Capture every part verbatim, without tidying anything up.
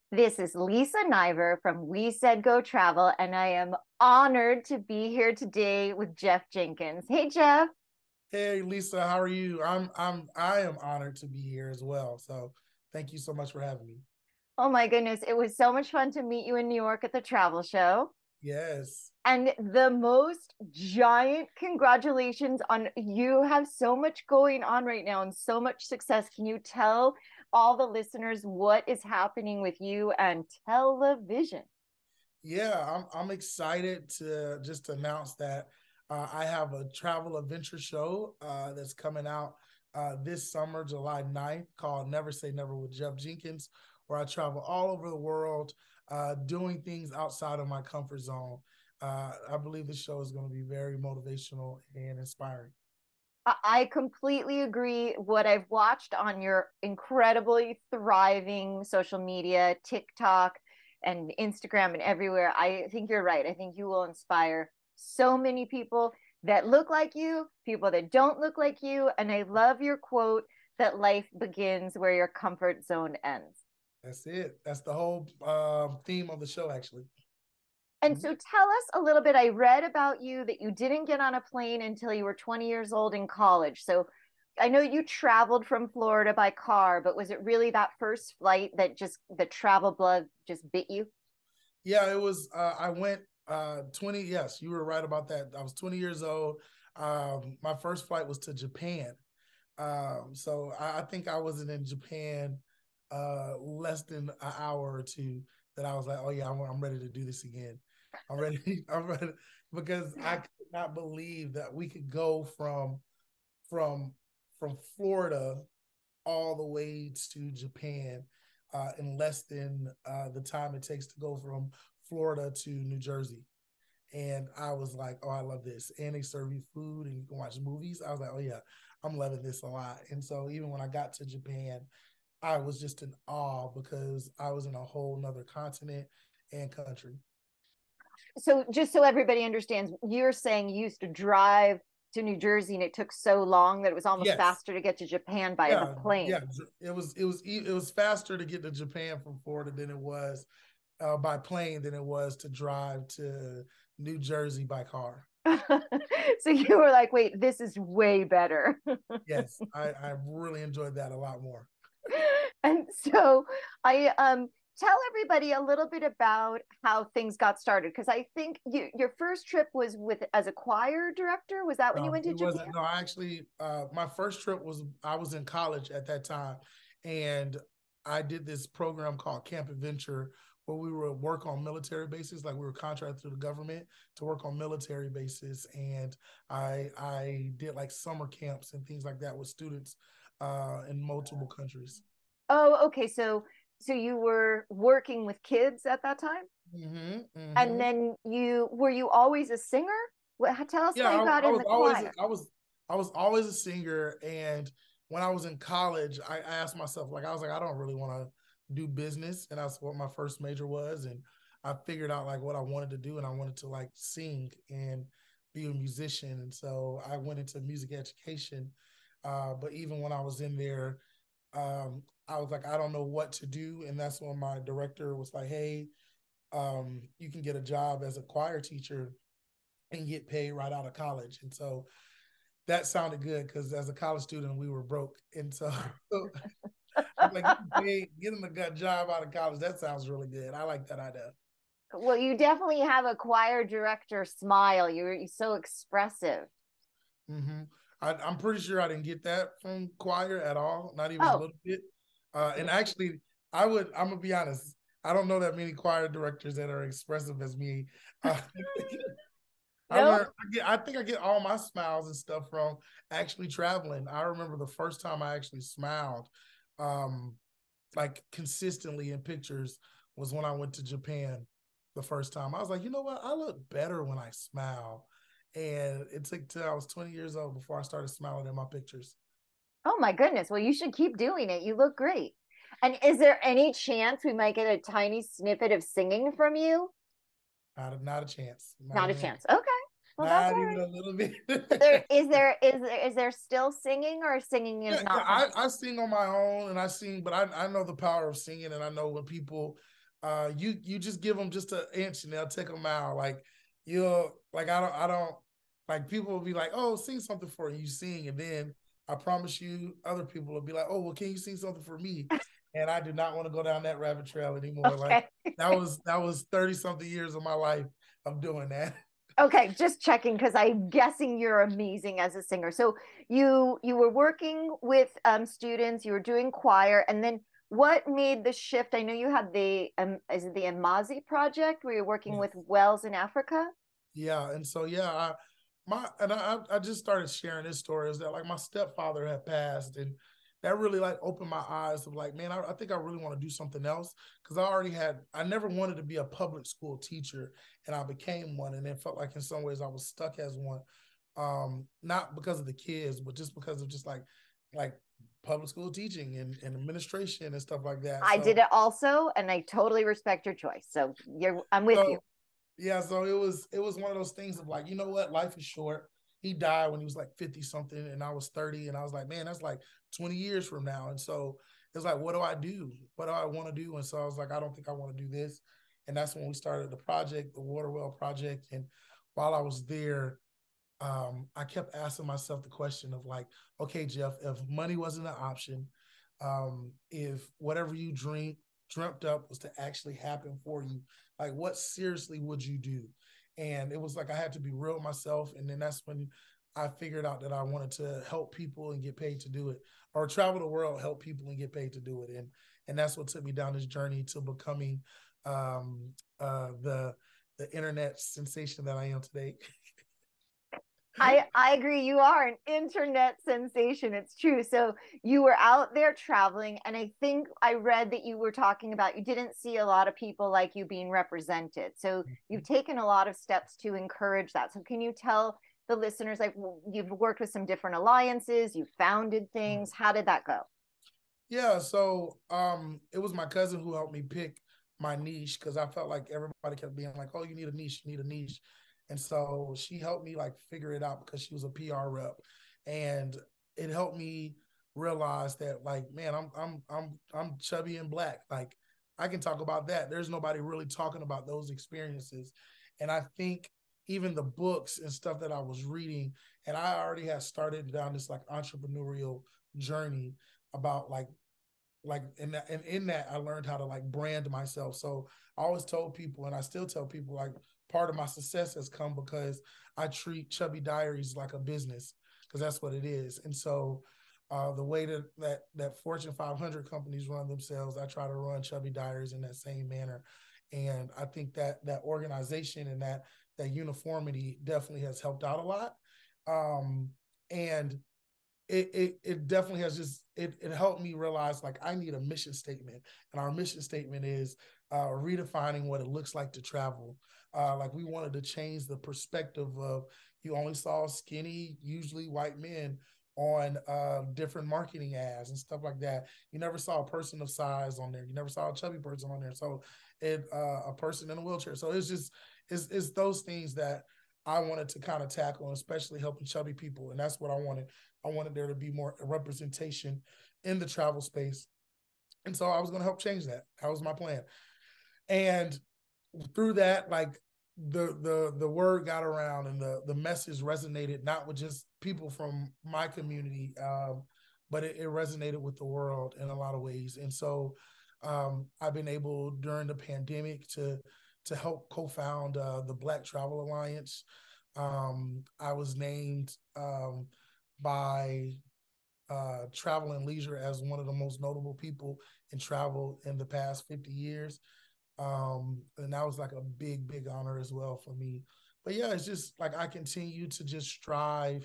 This is Lisa Niver from We Said Go Travel, and I am honored to be here today with Jeff Jenkins. Hey, Jeff. Hey Lisa, how are you? I'm I'm I am honored to be here as well. So thank you so much for having me. Oh my goodness, it was so much fun to meet you in New York at the travel show. Yes. And the most giant congratulations on you have so much going on right now and so much success. Can you tell all the listeners what is happening with you and television? Yeah, I'm I'm excited to just announce that uh, I have a travel adventure show uh, that's coming out uh, this summer, July ninth, called Never Say Never with Jeff Jenkins, where I travel all over the world uh, doing things outside of my comfort zone. Uh, I believe the show is going to be very motivational and inspiring. I completely agree. What I've watched on your incredibly thriving social media, TikTok and Instagram and everywhere, I think you're right. I think you will inspire so many people that look like you, people that don't look like you. And I love your quote that life begins where your comfort zone ends. That's it. That's the whole uh, theme of the show, actually. And Mhm. so tell us a little bit. I read about you that you didn't get on a plane until you were twenty years old in college. So I know you traveled from Florida by car, but was it really that first flight that just the travel bug just bit you? Yeah, it was. Uh, I went uh, twenty. Yes, you were right about that. I was twenty years old. Um, my first flight was to Japan. Um, so I, I think I wasn't in Japan uh, less than an hour or two that I was like, oh yeah, I'm, I'm ready to do this again. I'm ready. I'm ready because I could not believe that we could go from from from Florida all the way to Japan uh, in less than uh, the time it takes to go from Florida to New Jersey. And I was like, oh, I love this. And they serve you food and you can watch movies. I was like, oh, yeah, I'm loving this a lot. And so even when I got to Japan, I was just in awe because I was in a whole nother continent and country. So just so everybody understands, you're saying you used to drive to New Jersey and it took so long that it was almost Yes. faster to get to Japan by the Yeah, plane. yeah. It was it was it was faster to get to Japan from Florida than it was uh, by plane than it was to drive to New Jersey by car. So you were like, wait, this is way better. Yes, I, I really enjoyed that a lot more. And so I um tell everybody a little bit about how things got started because I think you, your first trip was with as a choir director. Was that when you No, went to it Japan? wasn't. No, I actually, uh, my first trip was I was in college at that time, and I did this program called Camp Adventure where we would work on military bases, like we were contracted to the government to work on military bases, and I I did like summer camps and things like that with students uh, in multiple countries. Oh, okay. So so you were working with kids at that time? Mm-hmm, And mm-hmm. then you were you always a singer? What, tell us Yeah, how you I, got I in was the always choir. I was I was always a singer, and when I was in college, I asked myself like I was like I don't really want to do business, and that's what my first major was, and I figured out like what I wanted to do, and I wanted to like sing and be a musician, and so I went into music education. Uh, but even when I was in there, um, I was like I don't know what to do, and that's when my director was like, "Hey, um, you can get a job as a choir teacher and get paid right out of college." And so that sounded good because as a college student, we were broke. And so, so I'm like, hey, getting a good job out of college, that sounds really good. I like that idea. Well, you definitely have a choir director smile. You're, you're so expressive. Mm-hmm. I, I'm pretty sure I didn't get that from choir at all, not even a Oh, little bit. Uh, and actually, I would, I'm going to be honest, I don't know that many choir directors that are expressive as me. Uh, I no? learned. I get. I think I get all my smiles and stuff from actually traveling. I remember the first time I actually smiled, um, like consistently in pictures, was when I went to Japan. The first time I was like, you know what? I look better when I smile, and it took till I was twenty years old before I started smiling in my pictures. Oh my goodness. Well, you should keep doing it. You look great. And is there any chance we might get a tiny snippet of singing from you? Not a, not a chance. Not Not a even a, chance. Okay. Well, that's not all even right. a little bit. There is there is there is there still singing or singing is Yeah, yeah. not I, something? I sing on my own and I sing, but I, I know the power of singing and I know when people uh, you you just give them just an inch and they'll take a mile. Like you'll like I don't I don't like people will be like, oh, sing something for you, you sing, and then I promise you, other people will be like, oh, well, can you sing something for me? And I do not want to go down that rabbit trail anymore. Like Okay. that was that was thirty something years of my life of doing that. Okay, just checking because I'm guessing you're amazing as a singer. So you you were working with um, students, you were doing choir, and then what made the shift? I know you had the um, is it the Amazi project where you're working Yeah. with wells in Africa? Yeah, and so yeah, I my and I I just started sharing this story is that like my stepfather had passed, and that really like opened my eyes of like, man, I, I think I really want to do something else because I already had I never wanted to be a public school teacher, and I became one, and it felt like in some ways I was stuck as one, um, not because of the kids, but just because of just like like public school teaching and, and administration and stuff like that. I did So it also, and I totally respect your choice. So you're I'm with you. so yeah, so it was it was one of those things of like, you know what, life is short. He died when he was like fifty something, and I was thirty, and I was like, man, that's like twenty years from now. And so it's like, what do I do? What do I want to do? And so I was like, I don't think I want to do this. And that's when we started the project, the Water Well Project. And while I was there, um, I kept asking myself the question of like, okay, Jeff, if money wasn't an option, um, if whatever you dream dreamt up was to actually happen for you, like what seriously would you do? And it was like I had to be real with myself. And then that's when I figured out that I wanted to help people and get paid to do it, or travel the world, help people and get paid to do it. And and that's what took me down this journey to becoming um, uh, the the internet sensation that I am today. I I agree. You are an internet sensation. It's true. So you were out there traveling, and I think I read that you were talking about you didn't see a lot of people like you being represented. So you've taken a lot of steps to encourage that. So can you tell the listeners, like you've worked with some different alliances, you founded things. How did that go? Yeah, so um, it was my cousin who helped me pick my niche because I felt like everybody kept being like, "Oh, you need a niche, you need a niche," and so she helped me like figure it out because she was a P R rep, and it helped me realize that like, man, I'm I'm I'm I'm chubby and black. Like I can talk about that. There's nobody really talking about those experiences, and I think even the books and stuff that I was reading, and I already had started down this like entrepreneurial journey about like like in that and in that I learned how to like brand myself. So I always told people, and I still tell people, like part of my success has come because I treat Chubby Diaries like a business, because that's what it is. And so uh, the way that, that that Fortune five hundred companies run themselves, I try to run Chubby Diaries in that same manner. And I think that that organization and that that uniformity definitely has helped out a lot. Um, and it, it it definitely has just it it helped me realize like I need a mission statement, and our mission statement is uh, redefining what it looks like to travel. Uh, like we wanted to change the perspective of you only saw skinny, usually white men on uh, different marketing ads and stuff like that. You never saw a person of size on there. You never saw a chubby person on there. So it uh, a person in a wheelchair. So it's just it's it's those things that I wanted to kind of tackle, especially helping chubby people, and that's what I wanted. I wanted there to be more representation in the travel space. And so I was going to help change that. That was my plan. And through that, like the the the word got around, and the the message resonated not with just people from my community, um, but it, it resonated with the world in a lot of ways. And so um, I've been able during the pandemic to to help co-found uh, the Black Travel Alliance. Um, I was named um, by uh, Travel and Leisure as one of the most notable people in travel in the past fifty years. Um, and that was like a big, big honor as well for me. But yeah, it's just like I continue to just strive.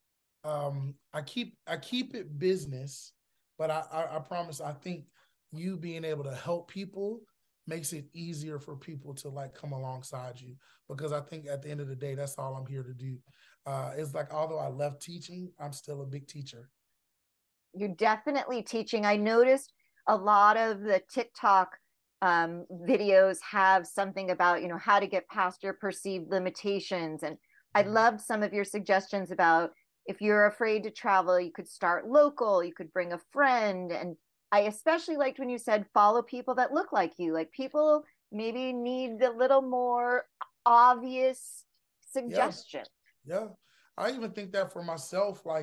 Um, I keep I keep it business, but I, I, I promise I think you being able to help people makes it easier for people to like come alongside you, because I think at the end of the day, that's all I'm here to do. Uh, it's like, although I left teaching, I'm still a big teacher. You're definitely teaching. I noticed a lot of the TikTok um, videos have something about, you know, how to get past your perceived limitations. And I loved some of your suggestions about if you're afraid to travel, you could start local, you could bring a friend. And I especially liked when you said follow people that look like you. Like people maybe need a little more obvious Yeah, suggestion. yeah. I even think that for myself, like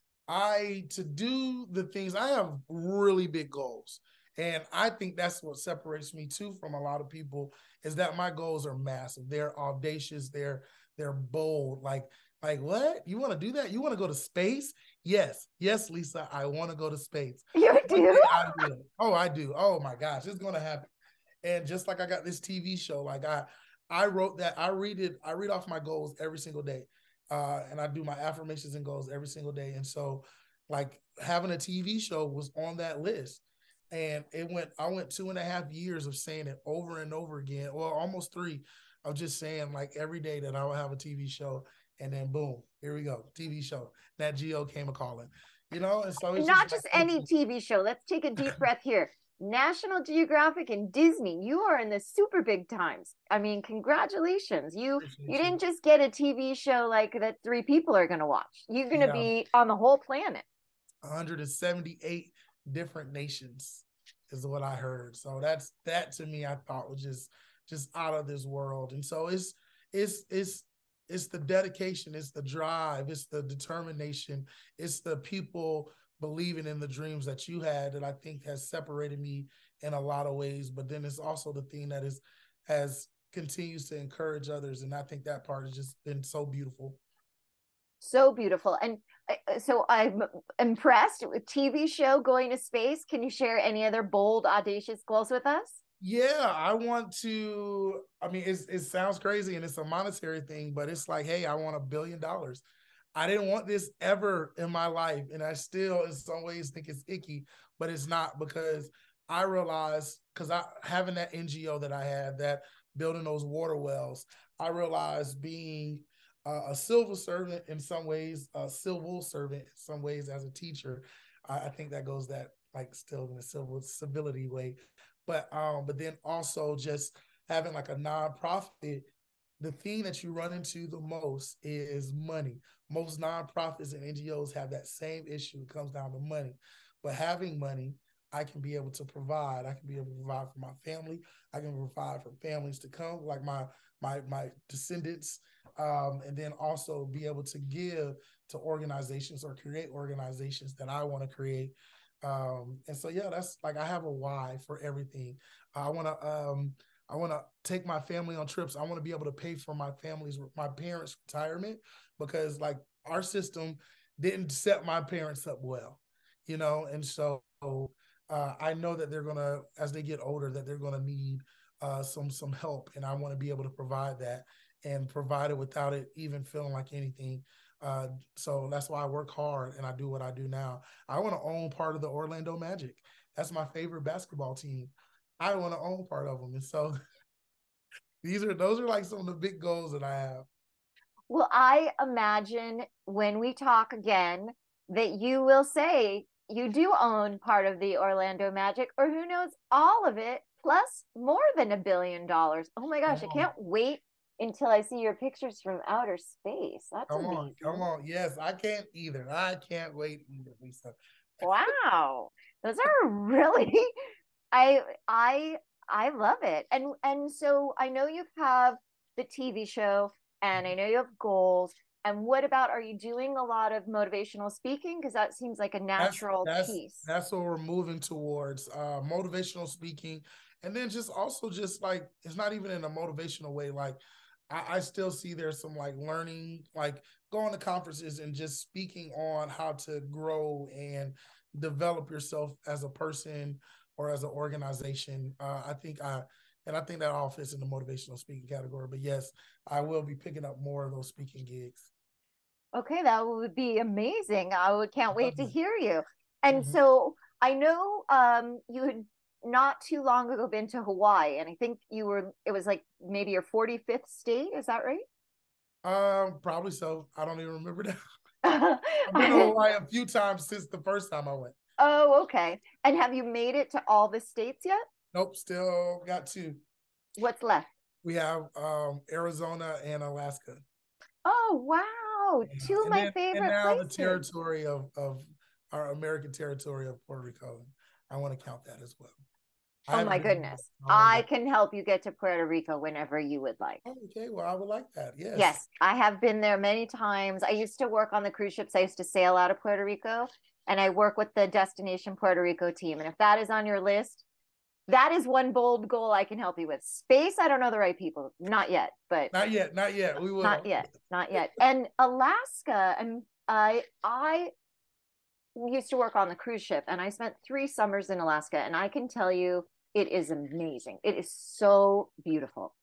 I to do the things I have really big goals. And I think that's what separates me too from a lot of people is that my goals are massive. They're audacious, they're they're bold. Like like what? You want to do that? You want to go to space? Yes. Yes, Lisa, I want to go to space. You One do? day I will. Oh, I do. Oh my gosh, it's going to happen. And just like I got this T V show, like I I wrote that I read it I read off my goals every single day. Uh, and I do my affirmations and goals every single day. And so like having a T V show was on that list. And it went, I went two and a half years of saying it over and over again, or almost three of just saying like every day that I would have a T V show. And then boom, here we go, T V show. Nat Geo came a calling, you know? And so it's just Not like, just any T V show. Let's take a deep breath here. National Geographic and Disney, you are in the super big times. I mean, congratulations. You you you. didn't just get a T V show like that three people are going to watch. You're going to Yeah, be on the whole planet. one hundred seventy-eight different nations is what I heard. So that's that to me I thought was just just out of this world. And so it's it's it's it's the dedication, it's the drive, it's the determination, it's the people believing in the dreams that you had that I think has separated me in a lot of ways. But then it's also the thing that is has continues to encourage others. And I think that part has just been so beautiful. So beautiful. And uh, so I'm impressed with T V show going to space. Can you share any other bold, audacious goals with us? Yeah, I want to. I mean, it's, it sounds crazy and it's a monetary thing, but it's like, hey, I want a billion dollars. I didn't want this ever in my life. And I still, in some ways, think it's icky, but it's not because I realized, because I having that N G O that I had, that building those water wells, I realized being uh, a civil servant in some ways, a civil servant in some ways as a teacher. I, I think that goes that like still in a civil civility way but um, but then also just having like a nonprofit, the thing that you run into the most is money. Most nonprofits and N G Os have that same issue. It comes down to money. But having money, I can be able to provide. I can be able to provide for my family. I can provide for families to come, like my my my descendants, um, and then also be able to give to organizations or create organizations that I want to create um, and so yeah, that's like I have a why for everything. I want to um I want to take my family on trips. I want to be able to pay for my family's my parents' retirement because like our system didn't set my parents up well, you know, and so uh, I know that they're gonna as they get older that they're gonna need uh, some some help, and I want to be able to provide that and provide it without it even feeling like anything. Uh, so that's why I work hard and I do what I do now. I want to own part of the Orlando Magic. That's my favorite basketball team. I want to own part of them. And so these are those are like some of the big goals that I have. Well, I imagine when we talk again that you will say you do own part of the Orlando Magic, or who knows, all of it, plus more than a billion dollars. Oh my Come gosh, I on, can't wait until I see your pictures from outer space. That's come on, come amazing. on. Yes, I can't either. I can't wait either, Lisa. Wow. Those are really I I I love it. And and so I know you have the T V show and I know you have goals. And what about are you doing a lot of motivational speaking? Because that seems like a That's natural that's piece. that's what we're moving towards. Uh, motivational speaking, and then just also just like it's not even in a motivational way. Like I, I still see there's some like learning, like going to conferences and just speaking on how to grow and develop yourself as a person or as an organization. Uh, I think I and I think that all fits in the motivational speaking category. But yes, I will be picking up more of those speaking gigs. Okay, that would be amazing. I would can't wait to hear you. And Mm-hmm. so I know um you had not too long ago been to Hawaii, and I think you were it was like maybe your forty-fifth state, is that right? Um, probably so. I don't even remember that. I've been to Hawaii a few times since the first time I went. Oh, okay. And have you made it to all the states yet? Nope, still got two. What's left? We have um, Arizona and Alaska. Oh, wow. Yeah. Two of And my then and favorite now the places. territory of of our American territory of Puerto Rico. I want to count that as well. I Oh haven't my been. goodness. I want to I go. can help you get to Puerto Rico whenever you would like. Oh, okay, well, I would like that. Yes. Yes, I have been there many times. I used to work on the cruise ships. I used to sail out of Puerto Rico, and I work with the Destination Puerto Rico team. And if that is on your list, that is one bold goal I can help you with. Space, I don't know the right people, not yet, but Not yet. Not yet. We not will. yet, not yet. And Alaska, and I I used to work on the cruise ship, and I spent three summers in Alaska, and I can tell you it is amazing. It is so beautiful.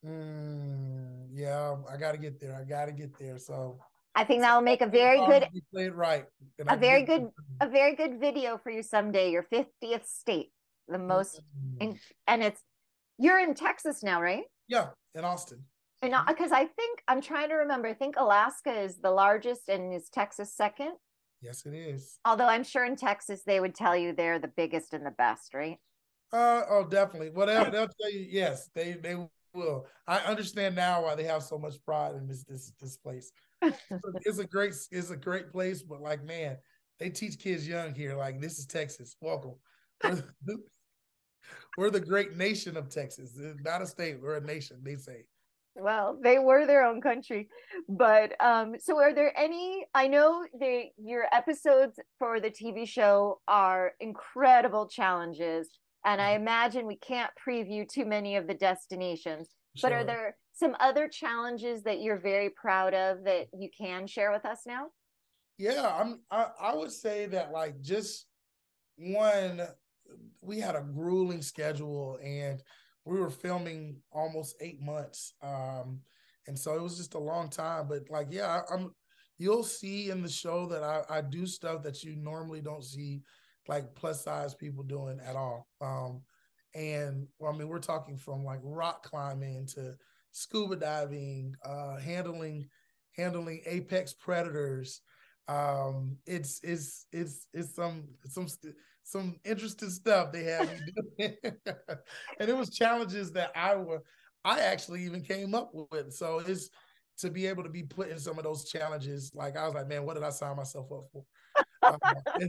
Mm, yeah, I got to get there. I got to get there. So I think that will make a sometimes very songs good be played right, and I a can get very good there. a very good video for you someday. Your fiftieth state, the most Mm. in, and it's you're in Texas now, right? Yeah, in Austin. And because I think I'm trying to remember, I think Alaska is the largest and is Texas second. Yes, it is. Although I'm sure in Texas they would tell you they're the biggest and the best, right? Uh oh, definitely. Well, they'll, they'll tell you yes. They they will. I understand now why they have so much pride in this this this place. It's a great it's a great place, but like man, they teach kids young here. Like this is Texas. Welcome. We're the, we're the great nation of Texas. Not a state. We're a nation. They say. Well, they were their own country. But um, so are there any, I know they your episodes for the T V show are incredible challenges. And I imagine we can't preview too many of the destinations. But are Sure. there some other challenges that you're very proud of that you can share with us now? Yeah, I'm I, I would say that like just one, we had a grueling schedule and we were filming almost eight months. Um, and so it was just a long time. But like, yeah, I, I'm you'll see in the show that I, I do stuff that you normally don't see like plus size people doing at all. Um, and well, I mean, we're talking from like rock climbing to scuba diving, uh, handling handling apex predators. Um, it's it's it's it's some some some interesting stuff they had me doing. And it was challenges that I were I actually even came up with. So it's to be able to be put in some of those challenges. Like I was like, man, what did I sign myself up for? Uh, and,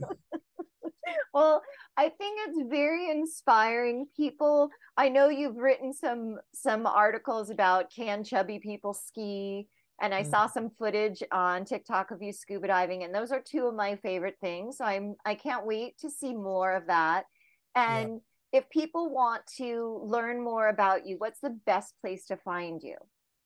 Well, I think it's very inspiring people. I know you've written some some articles about can chubby people ski, and I saw some footage on TikTok of you scuba diving, and those are two of my favorite things. So I'm I can't wait to see more of that. yeah. And if people want to learn more about you, what's the best place to find you?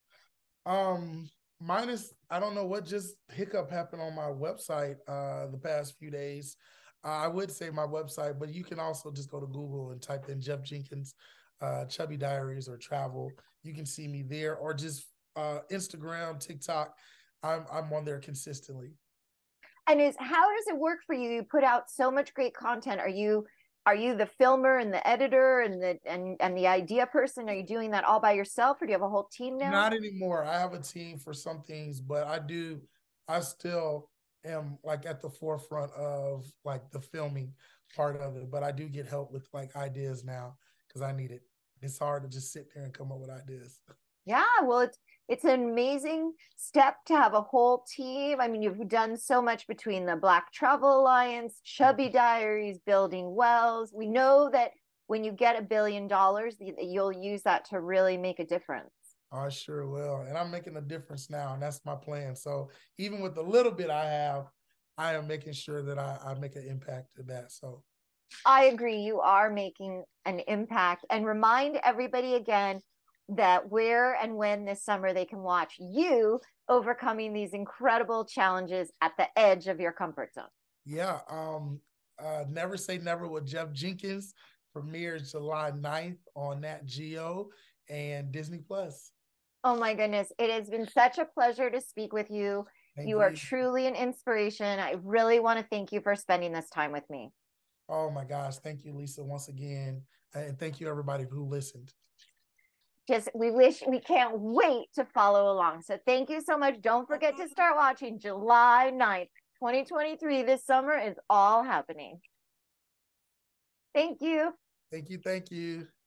Um, minus I don't know what just hiccup happened on my website uh the past few days. Uh, I would say my website, but you can also just go to Google and type in Jeff Jenkins, uh, Chubby Diaries or travel. You can see me there, or just uh, Instagram, TikTok. I'm I'm on there consistently. And is how does it work for you? You put out so much great content. Are you are you the filmer and the editor and the and and the idea person? Are you doing that all by yourself, or do you have a whole team now? Not anymore. I have a team for some things, but I do. I still am like at the forefront of like the filming part of it, but I do get help with like ideas now because I need it. It's hard to just sit there and come up with ideas. Yeah, well, it's it's an amazing step to have a whole team. I mean, you've done so much between the Black Travel Alliance, Chubby Diaries, building wells. We know that when you get a billion dollars, you'll use that to really make a difference. I sure will. And I'm making a difference now, and that's my plan. So even with the little bit I have, I am making sure that I, I make an impact to that. So I agree. You are making an impact. And remind everybody again that where and when this summer they can watch you overcoming these incredible challenges at the edge of your comfort zone. yeah, um, uh, Never Say Never with Jeff Jenkins premieres July ninth on Nat Geo and Disney Plus. Oh my goodness. It has been such a pleasure to speak with you. Thank You are you. truly an inspiration. I really want to thank you for spending this time with me. Oh my gosh. Thank you, Lisa, once again. And thank you, everybody who listened. Just, we wish, we can't wait to follow along. So thank you so much. Don't forget to start watching July ninth, twenty twenty-three. This summer is all happening. Thank you. Thank you. Thank you.